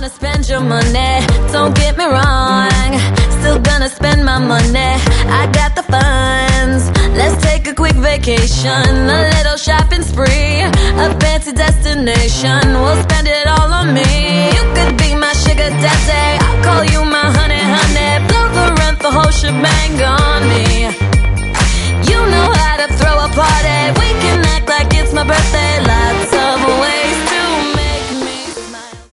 gonna spend your money, don't get me wrong. Still gonna spend my money, I got the funds. Let's take a quick vacation, a little shopping spree, a fancy destination. We'll spend it all